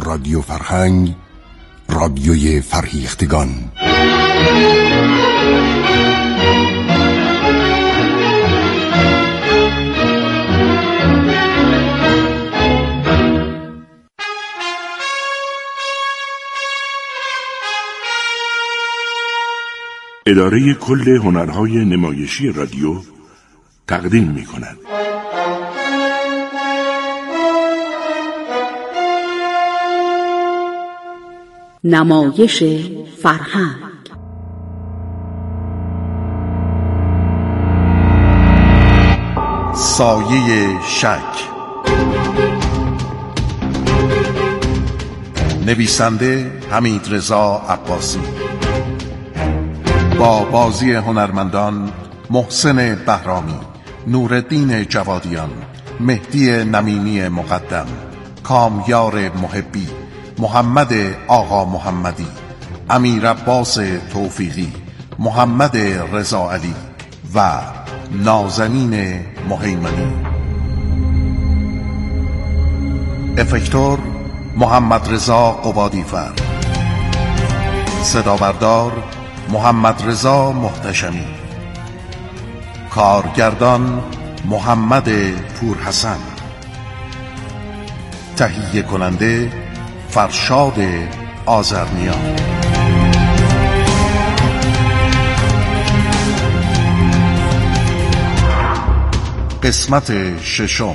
رادیو فرهنگ، رادیوی فرهیختگان. اداره کل هنرهای نمایشی رادیو تقدیم می‌کند. نمایش فرهنگ. سایه شک. نویسنده حمیدرضا عباسی، با بازی هنرمندان محسن بهرامی، نورالدین جوادیان، مهدی نمینی مقدم، کامیار محبی، محمد آقا محمدی، امیر عباس توفیقی، محمد رضا علی و نازنین مهیمنی. افکتور محمد رضا قبادیفر. صدابردار محمد رضا محتشمی. کارگردان محمد پورحسن. تهیه کننده فرشاد آذرنیا. قسمت ششم.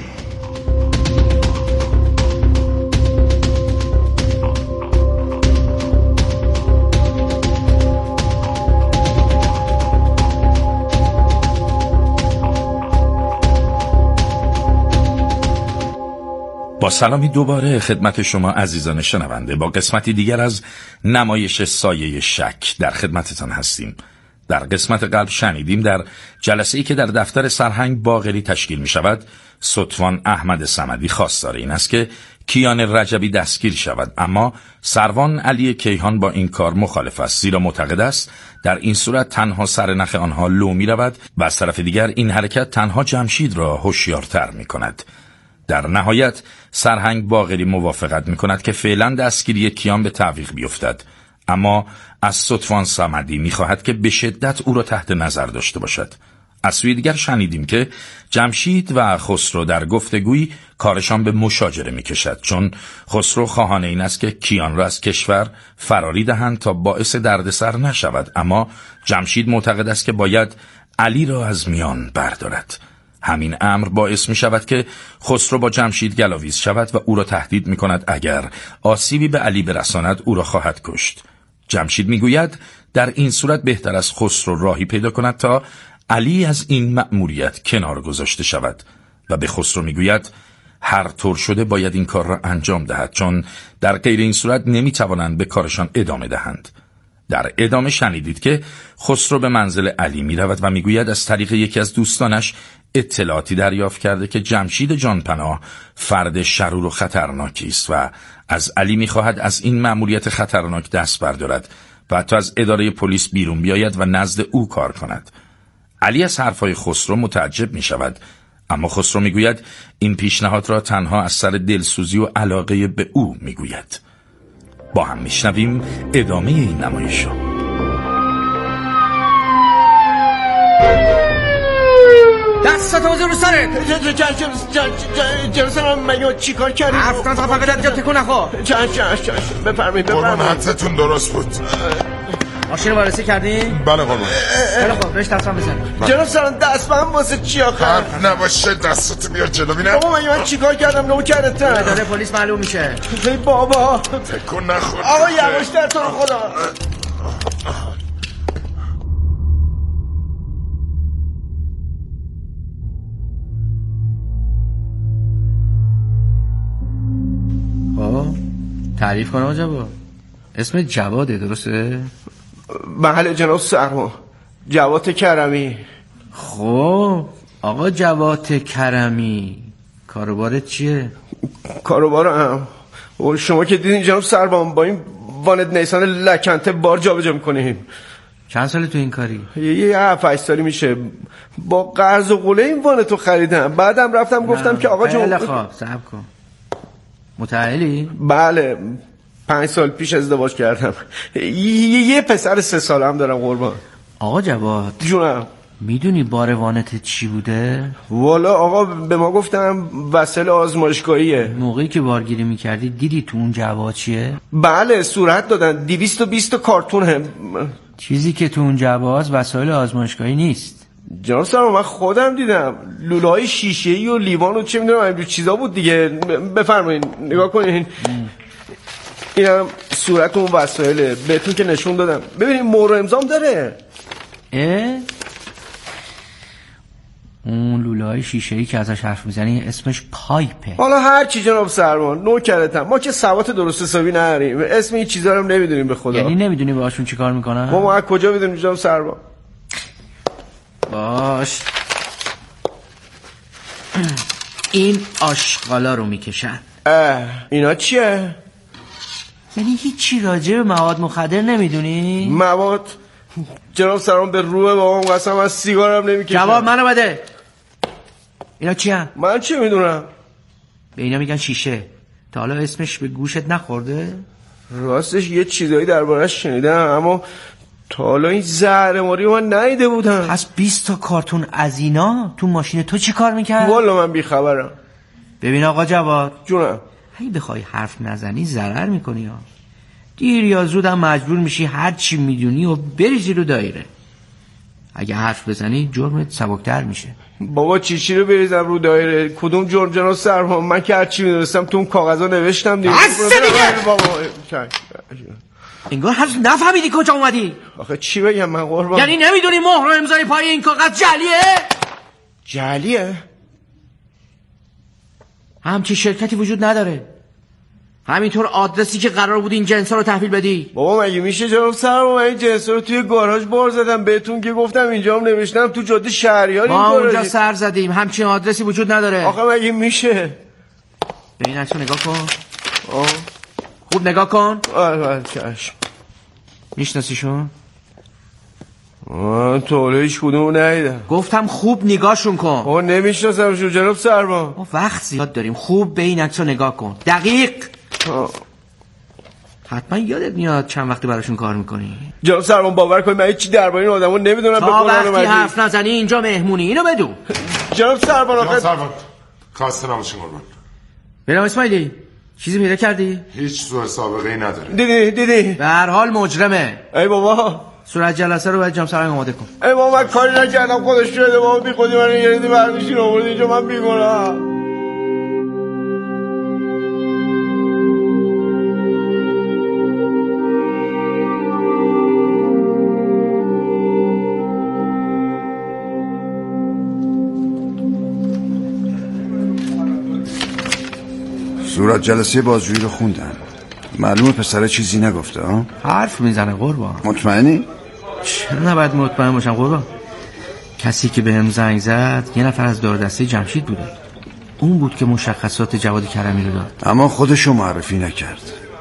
با سلامی دوباره خدمت شما عزیزان شنونده، با قسمتی دیگر از نمایش سایه شک در خدمتتان هستیم. در قسمت قبل شنیدیم در جلسه‌ای که در دفتر سرهنگ باقری تشکیل می شود، ستوان احمد صمدی خواستار این است که کیان رجبی دستگیر شود، اما سروان علی کیهان با این کار مخالف است، زیرا معتقد است در این صورت تنها سرنخ آنها لو می رود و از طرف دیگر این حرکت تنها جمشید را هوشیارتر می کند. در نهایت سرهنگ باقری موافقت می کند که فعلا دستگیری کیان به تعویق بیفتد، اما از ستوان صمدی می خواهد که به شدت او را تحت نظر داشته باشد. از سوی دیگر شنیدیم که جمشید و خسرو در گفتگویی کارشان به مشاجره می کشد، چون خسرو خواهان این است که کیان را از کشور فراری دهند تا باعث دردسر نشود، اما جمشید معتقد است که باید علی را از میان بردارد. همین امر باعث می شود که خسرو با جمشید گلاویز شود و او را تهدید می کند اگر آسیبی به علی برساند او را خواهد کشت. جمشید می گوید در این صورت بهتر است خسرو راهی پیدا کند تا علی از این مأموریت کنار گذاشته شود و به خسرو می گوید هر طور شده باید این کار را انجام دهد، چون در غیر این صورت نمی توانند به کارشان ادامه دهند. در ادامه شنیدید که خسرو به منزل علی می رود و می گوید از طریق یکی از دوستانش اطلاعاتی دریافت کرده که جمشید جانپناه فرد شرور و خطرناکی است و از علی می خواهد از این مأموریت خطرناک دست بردارد و حتی از اداره پلیس بیرون بیاید و نزد او کار کند. علی از حرفهای خسرو متعجب می شود، اما خسرو می گوید این پیشنهاد را تنها از سر دلسوزی و علاقه به او می گوید. با هم می شنویم ادامه این نمایش را. دستت بزن رو سرت. جلسه من چی کار کردی؟ حرف نزن، فقط اینجا تکون نخور. بفرمایید. قربان حدستون درست بود. ماشین رو وارسی کردی؟ بله قربان. خیلی خوب، بهش دستم بزن. جناب سران دستم واسه چی آخه؟ حرف نباشه، دستتو بیار جلو بینم. بابا من چی کار کردم نمو کردتم؟ اداره پلیس معلوم میشه. ای بابا تکون نخور. آقا یواشتر تو رو خدا. تعریف کن آقا جواد. اسم جواده درسته؟ بله جناب سرمان، جواد کرمی. خب آقا جواد کرمی، کاروبارت چیه؟ کاروبارم شما که دیدین جناب سرمان، با این وانت نیسان لکنته بار جا بجا میکنیم. چند ساله تو این کاری؟ یه 7-8 سالی میشه. با قرض و قله این وانتو خریدم، بعدم رفتم گفتم که آقا جون. خیلی خوب صبر کن. متأهلی؟ بله 5 سال پیش ازدواج کردم. یه پسر 3 ساله هم دارم قربان. آقا جواد جونم. میدونی بار وانت چی بوده؟ والا آقا به ما گفتم وسایل آزمایشگاهیه. موقعی که بارگیری میکردی دیدی تو اون جواد چیه؟ بله صورت دادن 220 کارتونه. چیزی که تو اون جواد وسایل آزمایشگاهی نیست. جناب سرما من خودم دیدم لوله‌های شیشه‌ای و لیوان و چه میدونم اینجور چیزا بود دیگه. بفرمایید نگاه کنین. اینم صورت اون وسایله بهتون که نشون دادم. ببینید مهر امضام داره. اون لوله‌های شیشه‌ای که ازش حرف میزنی اسمش پایپه. حالا هر چی جناب سرمان نوکرتم. ما که سواد درست حسابی نداریم. اسم این چیزا رو هم نمیدونیم به خدا. یعنی نمیدونی باهاشون چیکار میکنن؟ ما از کجا بدونیم جناب سرمان؟ باش این آشغالا رو میکشن. اینا چیه؟ یعنی هیچی راجع به مواد مخدر نمیدونی؟ مواد؟ جناب سرمان به روح بابام قسم از سیگارم نمیکشم. جواب منو بده. اینا چی هم؟ من چی میدونم؟ به اینا میگن شیشه. تا حالا اسمش به گوشت نخورده؟ راستش یه چیزایی دربارش شنیدم اما تا حالا این زهرماری من ندیده بودم. پس 20 تا کارتون از اینا تو ماشین تو چی کار میکرد؟ والا من بیخبرم. ببین آقا جواد جونم اگه بخوای حرف نزنی ضرر میکنی ها. دیر یا زود هم مجبور میشی هر چی میدونی و بریزی رو دایره. اگه حرف بزنی جرمت سبکتر میشه. بابا چی رو بریزم رو دایره؟ کدوم جرم جناب سرمان؟ من که هر چی میدونستم تو اون کاغذا نوشتم دیگه. بابا انگار هنوز نفهمیدی کجا اومدی. آخه چی بگم من قربان؟ یعنی نمیدونی مهر و امضای پای این کاغذ جعلیه؟ جعلیه؟ همچین شرکتی وجود نداره. همینطور آدرسی که قرار بود این جنسا رو تحویل بدی. بابا مگه میشه جناب سرمان؟ من این جنسا رو توی گاراژ بار زدم بهتون که گفتم اینجا هم نوشتم تو جاده شهریار. ما اونجا سر زدیم همچین آدرسی وجود نداره. آخه مگه میشه؟ به این عکسو نگاه کن. خوب نگاه کن. چشم. میشناسیشون؟ من تا حالا هیچ کدومو ندیدم. گفتم خوب نگاهشون کن. نمیشناسمشون جناب سرمان. ما وقت زیاد داریم. خوب به این عکسو نگاه کن دقیق. حتما یادت میاد چند وقتی براشون کار میکنی. جناب سرمان باور کنید من هیچی درباره این آدمو نمیدونم. تا وقتی حرف نزنی اینجا مهمونی. اینو بدون. جناب سرمان جناب سرمان کاسته نباشین قربان. بنام اسماعیلی چیزی پیدا کردی؟ هیچ سوء سابقه ای نداره. دیدی به هر حال مجرمه. ای بابا صورت جلسه رو باید جام سرنگ آماده کن. ای بابا من کاری نکردم خودش شده. بابا بی خودی من یه ریدی برمیشین آورد اینجا. من بیگناهم. صورت جلسه بازجویی رو خوندن. معلومه پسره چیزی نگفته ها؟ حرف میزنه قربان. مطمئنی؟ چرا نباید مطمئن باشم قربان؟ کسی که بهم زنگ زد یه نفر از دار دسته جمشید بوده. اون بود که مشخصات جواد کرمی رو داد. اما خودشو معرفی نکرد.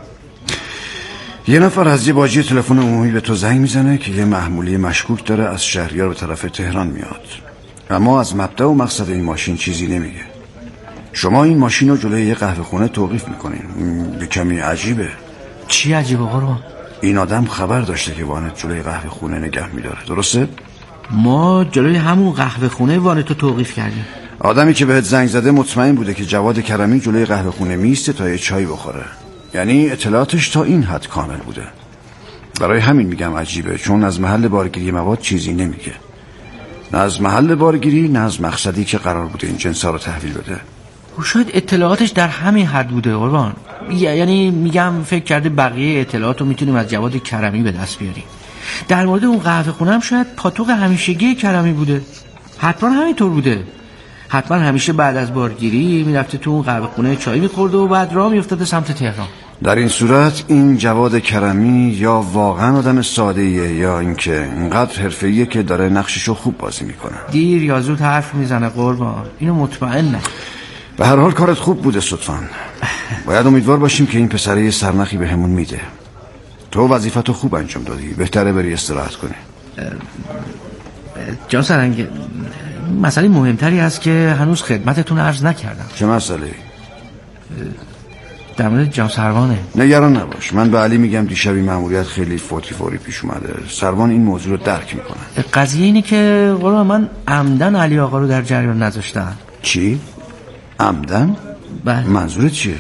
یه نفر از یه باجی تلفن عمومی به تو زنگ میزنه که یه محمولی مشکوک داره از شهریار به طرف تهران میاد، اما از مبدأ و مقصد این ماشین چیزی نمیگه. شما این ماشین رو جلوی یه قهوه خونه توقیف میکنین. یه کمی عجیبه. چی عجیبه قربان؟ این آدم خبر داشته که وانت جلوی قهوه خونه نگه میداره، درسته؟ ما جلوی همون قهوه خونه وانتو توقیف کردیم. آدمی که بهت زنگ زده مطمئن بوده که جواد کرمی جلوی قهوه خونه میسته تا یه چای بخوره. یعنی اطلاعاتش تا این حد کامل بوده. برای همین میگم عجیبه، چون از محل بارگیری مواد چیزی نمیگه. نه از محل بارگیری نه از مقصدی که قرار بوده این جنسا رو تحویل بده. و شاید اطلاعاتش در همین حد بوده قربان. یعنی میگم فکر کرده بقیه اطلاعات رو میتونیم از جواد کرمی به دست بیاریم. در مورد اون قهوه خونه هم شاید پاتوق همیشگی کرمی بوده. حتما همینطور بوده. حتما همیشه بعد از بارگیری میرفته تو اون قهوه خونه چای میخورده و بعد راه میافتاده سمت تهران. در این صورت این جواد کرمی یا واقعا آدم ساده‌ایه یا اینکه اینقدر حرفه‌ایه که داره نقششو خوب بازی میکنه. دیر یا زود حرف میزنه قربان. اینو مطمئنم. به هر حال کارت خوب بوده صدفان. باید امیدوار باشیم که این پسره سرنخی به همون میده. تو وظیفتو خوب انجام دادی. بهتره بری استراحت کنی. جان سرنگ مسئله مهمتری هست که هنوز خدمتتون عرض نکردم. چه مسئله؟ در مورد جان سروانه. نگران نباش، من به علی میگم دیشب این مأموریت خیلی فوری پیش اومده. سروان این موضوع رو درک میکنه. قضیه اینه که قربان من عمدن علی آقا رو در جریان نذاشتم. چی؟ عمدن؟ بله. منظورت چیه؟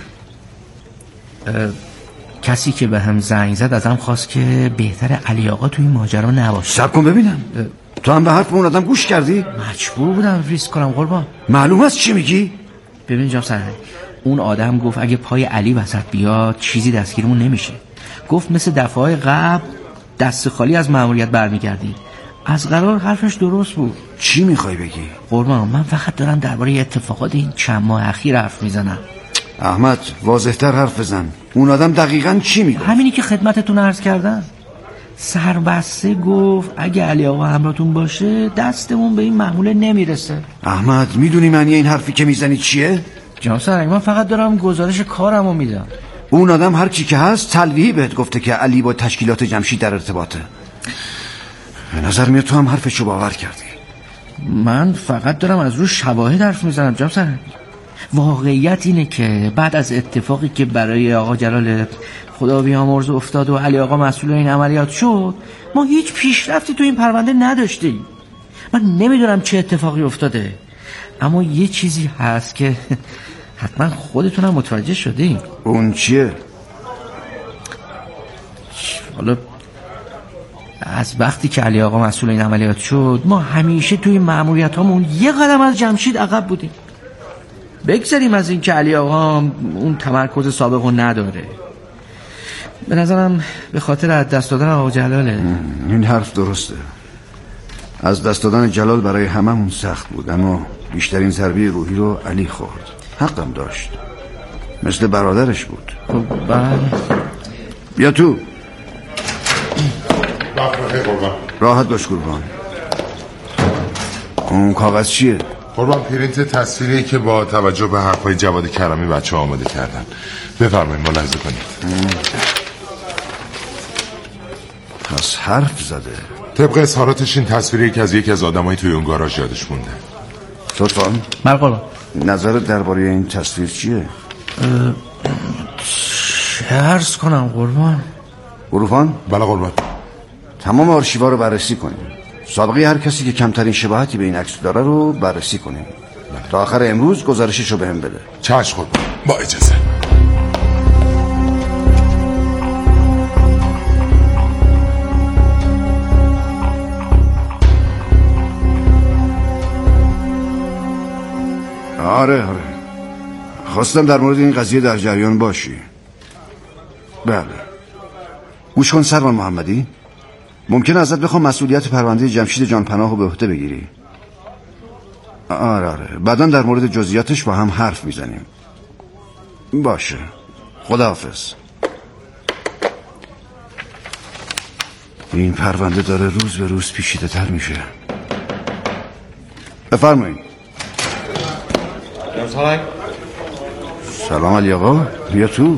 کسی که به هم زنگ زد ازم خواست که بهتر علی آقا توی این ماجرا نباشه. صبر کن ببینم. تو هم به حرف اون آدم گوش کردی؟ مجبور بودم ریسک کنم قربان. معلوم است چی میگی؟ ببین جناب سرهنگ، اون آدم گفت اگه پای علی وسط بیاد چیزی دستگیرمون نمیشه. گفت مثل دفعه قبل دست خالی از مأموریت برمیگردی. از قرار حرفش درست بود. چی میخوای بگی؟ قربان من فقط دارم درباره اتفاقات این چند ماه اخیر حرف میزنم. احمد واضح‌تر حرف بزن. اون آدم دقیقاً چی میگه؟ همینی که خدمتتون عرض کردم. سربسته گفت اگه علی آقا همراهتون باشه دستمون به این محموله نمیرسه. احمد میدونی معنی این حرفی که میزنی چیه؟ جناب سرهنگ من فقط دارم گزارش کارمو میدم. اون آدم هر چی که هست تلویحی بهت گفته که علی با تشکیلات جمشید در ارتباطه. به نظر میاد تو هم حرفشو باور کردی. من فقط دارم از روی شواهد حرف میزنم جناب سرهنگ. واقعیت اینه که بعد از اتفاقی که برای آقا جلال خدا بیامرز افتاد و علی آقا مسئول این عملیات شد، ما هیچ پیشرفتی تو این پرونده نداشتیم. من نمیدونم چه اتفاقی افتاده، اما یه چیزی هست که حتما خودتونم متوجه شدین. اون چیه؟ حالا از وقتی که علی آقا مسئول این عملیات شد ما همیشه توی مأموریت هامون یه قدم از جمشید عقب بودیم. بگذاریم از این که علی آقا اون تمرکز سابقو نداره، به نظرم به خاطر از دست دادن آقا جلاله. این حرف درسته. از دست دادن جلال برای هممون سخت بود، اما بیشترین ضربه روحی رو علی خورد. حقم داشت، مثل برادرش بود. بله. بیا تو. قربان راحت باش قربان. اون کاغذ چیه؟ قربان پرینت تصویری که با توجه به حرفای جواد کرمی بچه ها آماده کردن. بفرمایید ملاحظه کنید. پس حرف زده. طبق اظهاراتش این تصویری که از یکی از آدمای توی اون گاراژ یادش مونده. لطفاً قربان نظرت درباره این تصویر چیه؟ چه عرض کنم قربان؟ قربان؟ بله قربان. تمام آرشیوا رو بررسی کنیم. سابقه هر کسی که کمترین شباهتی به این عکس داره رو بررسی کنیم. تا آخر امروز گزارشش رو بهم بده. چشم قربان. با اجازه. آره خواستم در مورد این قضیه در جریان باشی. بله گوش کن سروان محمدی، ممکنه ازت بخوام مسئولیت پرونده جمشید جانپناه رو به عهده بگیری. آره بعداً در مورد جزئیاتش با هم حرف میزنیم. باشه خداحافظ. این پرونده داره روز به روز پیچیده تر میشه. بفرمایید. سلام علی آقا، بیا تو.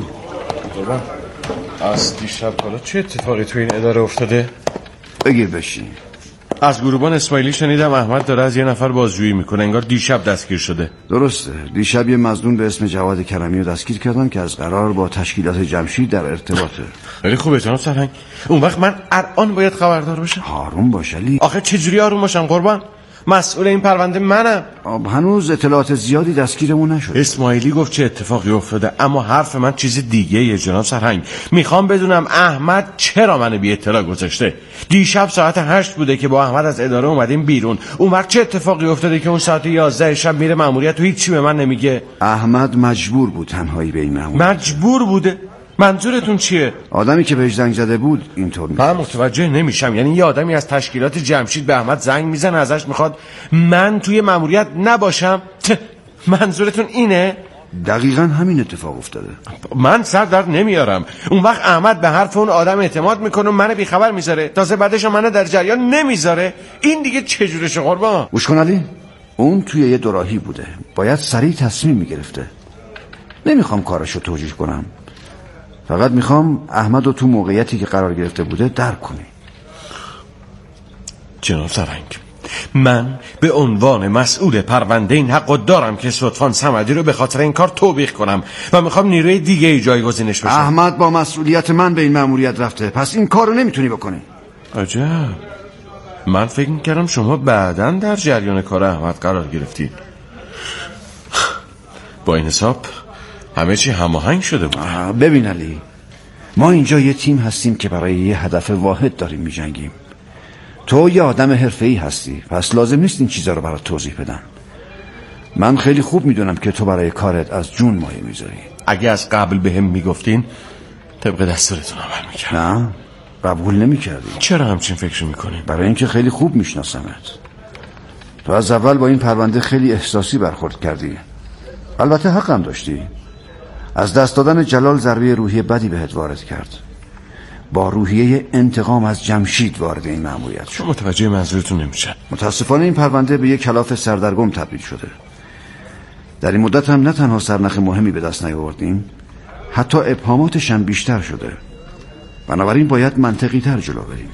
از دیشب حالا چه اتفاقی تو این اداره افتاده؟ بگیر بشین. از گروبان اسماعیلی شنیدم احمد داره از یه نفر بازجویی میکنه، انگار دیشب دستگیر شده. درسته، دیشب یه مظنون به اسم جواد کرمی رو دستگیر کردن که از قرار با تشکیلات جمشید در ارتباطه. خیلی خوبه جناب سرهنگ. اون وقت من الان باید خبردار باشم. آروم باش علی. آخه چجوری آروم باشم قربان؟ مسئول این پرونده منم. هنوز اطلاعات زیادی دستگیرمون نشد. اسماعیلی گفت چه اتفاقی افتاده، اما حرف من چیز دیگه یه جناب سرهنگ. میخوام بدونم احمد چرا منو بی اطلاع گذاشته. دیشب ساعت 8 بوده که با احمد از اداره اومدیم بیرون. اون وقت چه اتفاقی افتاده که اون ساعت 11 شب میره مأموریت و هیچی به من نمیگه؟ احمد مجبور بود تنهایی به این مأموریت. مجبور بوده؟ منظورتون چیه؟ آدمی که بهش زنگ زده بود اینطور من متوجه نمیشم. یعنی یه آدمی از تشکیلات جمشید به احمد زنگ میزنه ازش میخواد من توی مأموریت نباشم؟ منظورتون اینه؟ دقیقاً همین اتفاق افتاده. من سر در نمیارم. اون وقت احمد به حرف اون آدم اعتماد میکنه و منو بیخبر میذاره، تازه بعدش منو در جریان نمیذاره. این دیگه چجورشه قربان؟ گوش کن علی، اون توی یه دوراهی بوده، باید سریع تصمیم میگرفته. نمیخوام کارشو توجیه کنم، فقط میخوام احمد رو تو موقعیتی که قرار گرفته بوده درک کنی. جناب سرهنگ من به عنوان مسئول پرونده این حقو دارم که لطفاً صمدی رو به خاطر این کار توبیخ کنم و میخوام نیروی دیگه ای جایگزینش بشه. احمد با مسئولیت من به این مأموریت رفته، پس این کارو نمیتونی بکنی. عجب، من فکر میکردم شما بعداً در جریان کار احمد قرار گرفتید. با این حساب همه چی هماهنگ شده بود. ببین علی، ما اینجا یه تیم هستیم که برای یه هدف واحد داریم میجنگیم. تو یه آدم حرفه‌ای هستی، پس لازم نیست این چیزا رو برات توضیح بدم. من خیلی خوب میدونم که تو برای کارت از جون مایه میذاری. اگه از قبل به هم میگفتین طبق دستورتون عمل میکردم. نه، قبول نمیکردی. چرا همچین فکر میکنی؟ برای اینکه خیلی خوب میشناسمت. تو از اول با این پرونده خیلی احساسی برخورد کردی. البته حقم داشتی. از دست دادن جلال ضربه روحی بدی بهت وارد کرد. با روحیه انتقام از جمشید وارد این مأموریت شد. متوجه منظورتون نمیشم. متاسفانه این پرونده به یک کلاف سردرگم تبدیل شده. در این مدت هم نه تنها سرنخ مهمی به دست نیاوردیم، حتی ابهاماتش هم بیشتر شده. بنابراین باید منطقی تر جلو بریم.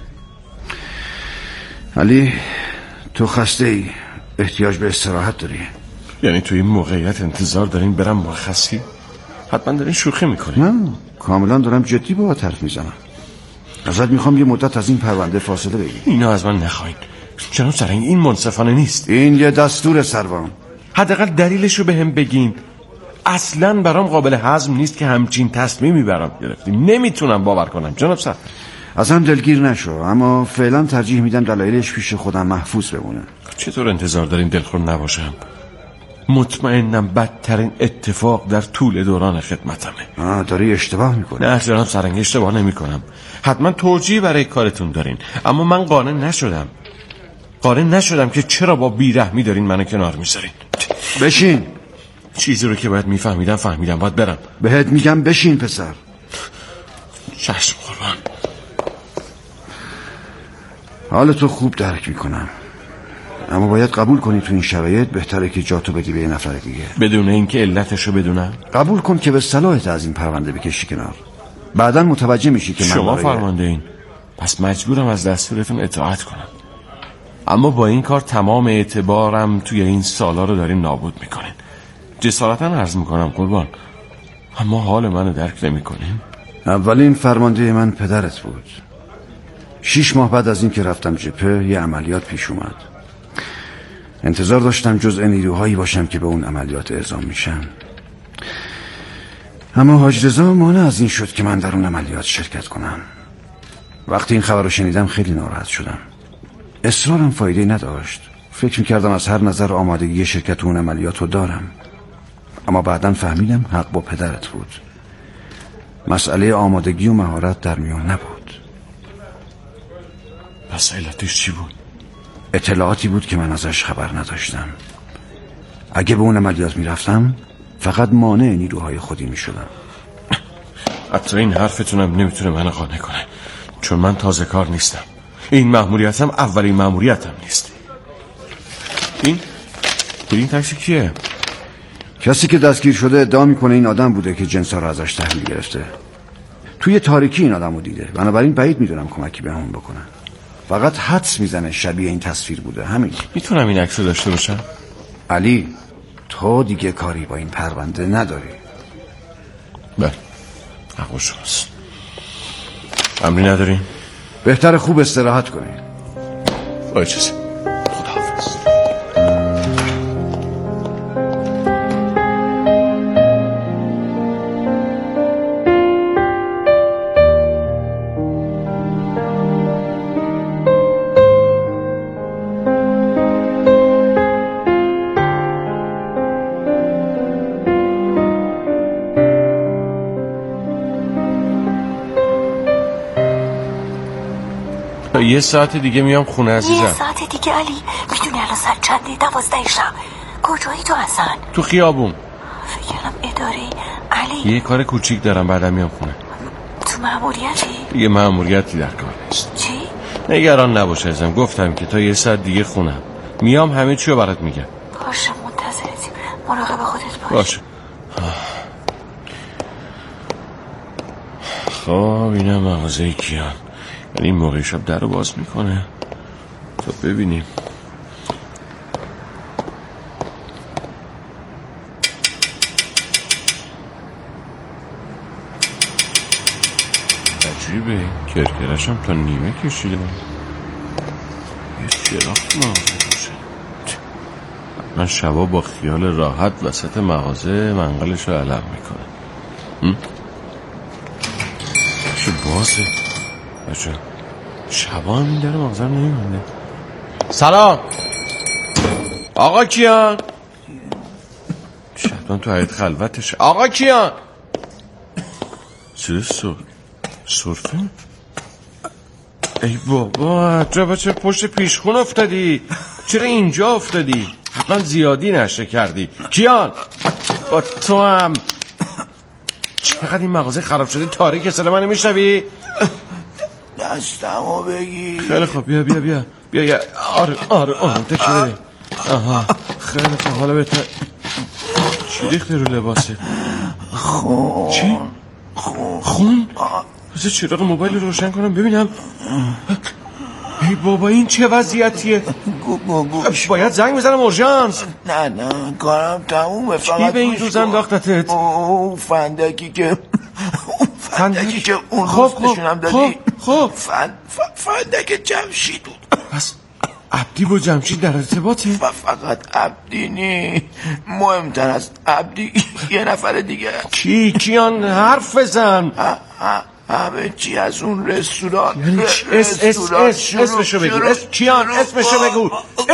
علی، تو خسته ای، احتیاج به استراحت داری. یعنی تو این موقعیت انتظار دارین برم مرخصی؟ حتما دارین شوخی میکنین. نه، کاملا دارم جدی باهات حرف میزنم. ازت میخوام یه مدت از این پرونده فاصله بگیری. اینا از من نخواین جناب سرنگ، این منصفانه نیست. این یه دستور سروان. حداقل دلیلش رو به هم بگین. اصلا برام قابل هضم نیست که همچین تصمیمی برام گرفتیم. نمیتونم باور کنم جناب سرنگ. ازم دلگیر نشو، اما فعلا ترجیح میدم دلایلش پیش خودم محفوظ بمونه. چطور انتظار دارین دلخور نباشم؟ مطمئنم بدترین اتفاق در طول دوران خدمتمه. داری اشتباه میکنی. نه جناب سرنگ، اشتباه نمی کنم. حتما توجیه برای کارتون دارین، اما من قانع نشدم که چرا با بیرحمی دارین منو کنار میذارین. بشین. چیزی رو که باید فهمیدم. باید برم. بهت میگم بشین پسر. چشم قربان. حالتو خوب درک میکنم، اما باید قبول کنی تو این شرایط بهتره که جاتو بدی به یه نفر دیگه. بدون اینکه علتشو بدونم؟ قبول کن که به صلاحت از این پرونده بکشی کنار. بعداً متوجه میشی که شما فرمانده این، پس مجبورم از دستورتون اطاعت کنم. اما با این کار تمام اعتبارم توی این سالا رو دارین نابود میکنین. جسارتاً عرض میکنم قربان، اما حال منو درک نمیکنین. اولین فرمانده من پدرت بود. 6 ماه بعد از این که رفتم جبهه یه عملیات پیش اومد. انتظار داشتم جزء نیروهایی باشم که به اون عملیات اعزام میشن، اما حاج رضا مانع از این شد که من در اون عملیات شرکت کنم. وقتی این خبر رو شنیدم خیلی ناراحت شدم. اصرارم فایده نداشت. فکر میکردم از هر نظر آمادگی شرکت اون عملیات رو دارم، اما بعداً فهمیدم حق با پدرت بود. مسئله آمادگی و مهارت در میان نبود. پس علتش چی بود؟ اطلاعاتی بود که من ازش خبر نداشتم. اگه به اون عملیات میرفتم فقط مانع نیروهای خودی میشدم. حتی این حرفتونم نمیتونه منو قانع کنه، چون من تازه کار نیستم. این مأموریتم اولین مأموریتم نیست. این تاکسی کیه؟ کسی که دستگیر شده ادعا میکنه این آدم بوده که جنسا رو ازش تحویل گرفته. توی تاریکی این آدمو دیده، بنابراین بعید میدونم کمکی به همون بکنن. فقط حدس میزنه شبیه این تصویر بوده، همین. میتونم این عکس رو داشته باشم؟ علی، تو دیگه کاری با این پرونده نداری. بله، حق شماست. امری ندارین؟ بهتر خوب استراحت کنی. با اجازه. خداحافظ. یه ساعت دیگه میام خونه عزیزم. یه ساعت دیگه علی؟ میدونی الان ساعت چنده؟ 12 شب. کجایی تو اصلا؟ تو خیابون. فکر کردم اداری. علی یه کار کوچیک دارم، بعدم میام خونه. تو مأموریتی؟ یه مأموریتی در کار نیست. چی؟ نگران نباش عزیزم، گفتم که تا یه ساعت دیگه خونم میام، همه چی رو برات میگم. باشه، منتظرتیم. مراقب خودت باش. باشه. خب اینم مغازه کیان. یعنی این موقع شب در رو باز میکنه تا ببینیم. عجیبه، کرکرش هم تا نیمه کشیده. یه چراغ مغازه باشه. من شبا با خیال راحت وسط مغازه منقلش رو علم میکنم. چه بازه بچه شبا هم این در مغازه نمیمونده. سلام آقا کیان؟ شبان تو حیط خلوتش. آقا کیان؟ چه صرفه؟ ای بابا تو بچه پشت پیشخون افتادی. چرا اینجا افتادی؟ حتما زیادی نشه کردی. کیان با تو هم چقدر این مغازه خراب شده تاریک. صدا منو میشنوی؟ دستمو بگیر. خیلی خوب بیا آره تکیه. آها خیلی خوب حالا بهتر. چی ریخته رو لباسه؟ چی؟ خون؟ بذار چراغ موبایل رو روشن کنم ببینم. ای بابا این چه وضعیتیه؟ گوش باید زنگ بزنم اورژانس. نه کارم تمومه. کی به این روز انداختتت؟ اون فندکی که اون روز نشونم دادی. خب فندک جمشید بود. پس عبدی با جمشید در ارتباطه؟ فقط عبدی نی، مهمتر از عبدی یه نفر دیگه. کیان حرف بزن. همه چی از اون رستوران. یعنی اسمشو بگو. کیان اسمشو بگو.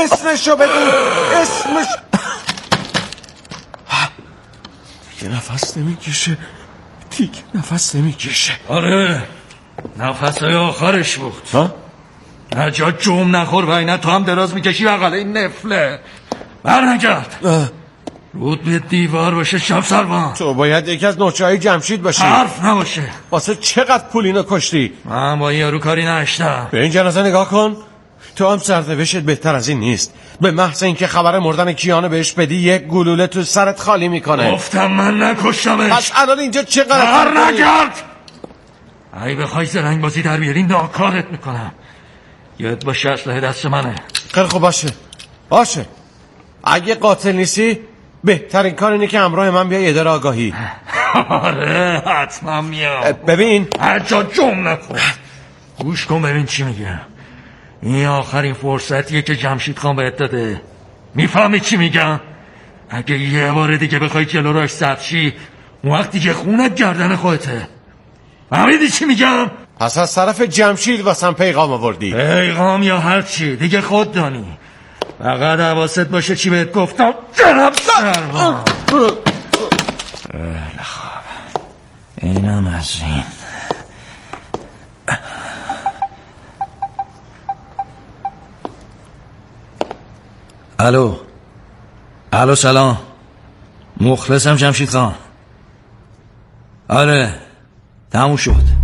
دیگه نفس نمیکشه. آره نفسای آخرش بود. نجات جوم نخور و اینا تو هم دراز میکشی بغل این نفله. برنگرد. رود به دیوار باشه شب سروان. تو باید یکی از نوچه‌های جمشید باشی. حرف نباشه. واسه چقدر پول اینو کشتی؟ من با این یارو کاری نشتم. به این جنازه نگاه کن. تو هم سرنوشت بهتر از این نیست. به محض اینکه خبر مردن کیانو بهش بدی یک گلوله تو سرت خالی میکنه. گفتم من نکشتمش. پس الان اینجا چقدر برنگرد. ای بخوای زرنگ بازی در بیاری ناکارت میکنم. یاد باشه اسلحه دست منه. خیلی خوب باشه. اگه قاتل نیستی بهترین کار اینه که همراه من بیای اداره آگاهی. آره حتما میام. ببین هرجا جمع نکن. گوش کن ببین چی میگم. این آخرین فرصتیه که جمشید خان بهت داده. میفهمی چی میگم؟ اگه یه بار دیگه بخوای جلو راش سد شی اون وقت دیگه خونت گردن خودته. فهمیدی چی میگم؟ پس از طرف جمشید واسم پیغام آوردی. پیغام یا هر چی دیگه خود دانی. فقط حواست باشه چی بهت گفتم. جناب سروان. خیلی خوب اینم از این. الو سلام. مخلصم جمشید خان. آره تموم شد.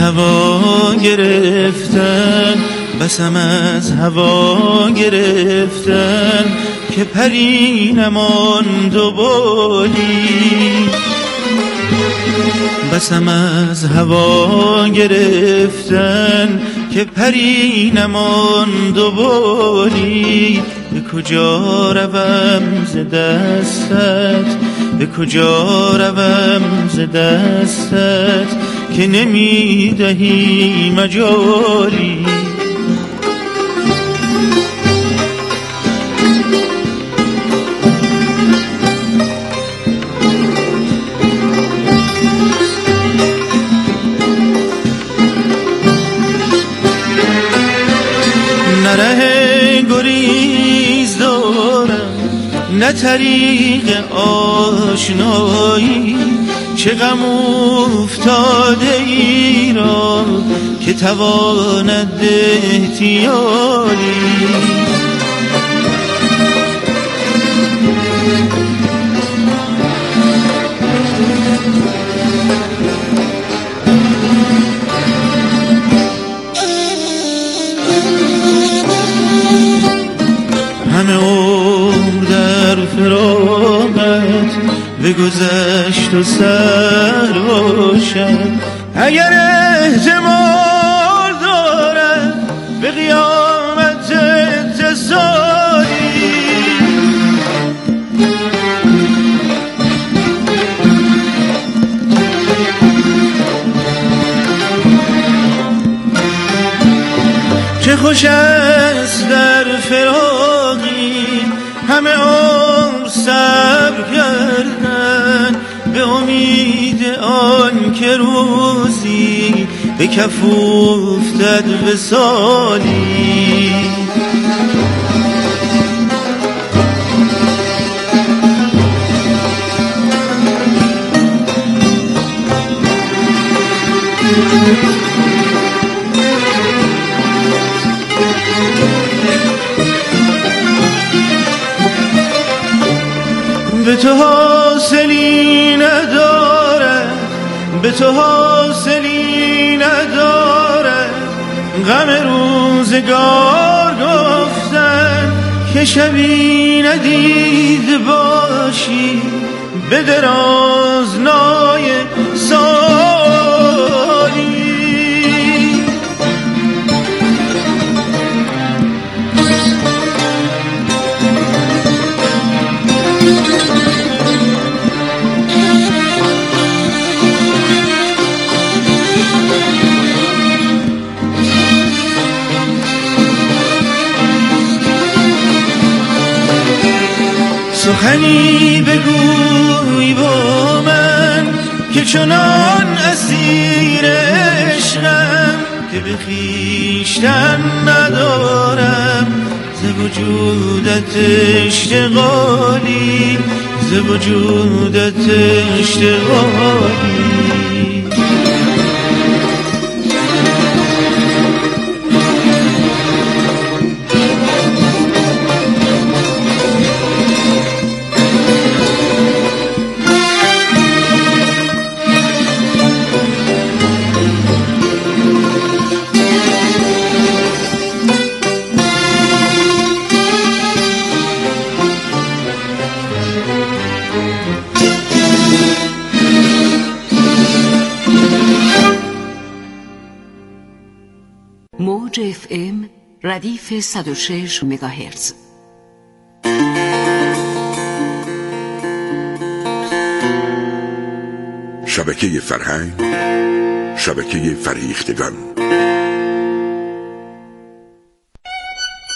هوا گرفتن، بسم از هوا گرفتن که پری نماند و بالی. بسم از هوا گرفتن که پری نماند و بالی. به کجا روم ز دستت، به کجا روم ز دستت که نمیدهی مجالی. نره گریز دارم نه طریق آشنایی، چه غم افتاده ای را که تواند احتیالی. همه عمر در فراقت بگذشت و سر باشد، اگر احتمال دارد به قیامت اتصالی. چه خوش است در فراقی همه عمر صبر کردن، به امید آن که روزی به کف افتد وصالی. به تو حاصلی نداره، به تو حاصلی نداره، غم روزگار گفتن که شبی ندید باشی به درازنای سالی. سخنی بگوی با من که چنان اسیر عشقم که به خویشتن ندارم، ز وجودت اشتغالی، ز وجودت اشتغالی. موج FM ردیف 106 مگاهرتز. شبکه فرهنگ، شبکه فریختگان.